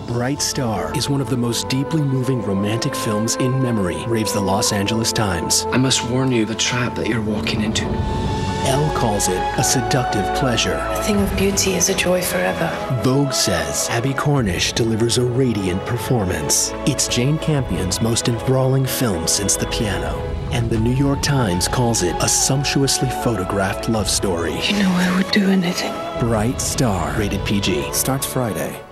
Bright Star is one of the most deeply moving romantic films in memory, raves the Los Angeles Times. I must warn you, the trap that you're walking into. Elle calls it a seductive pleasure. A thing of beauty is a joy forever. Vogue says Abbie Cornish delivers a radiant performance. It's Jane Campion's most enthralling film since The Piano. And the New York Times calls it a sumptuously photographed love story. You know I would do anything. Bright Star, rated PG, starts Friday.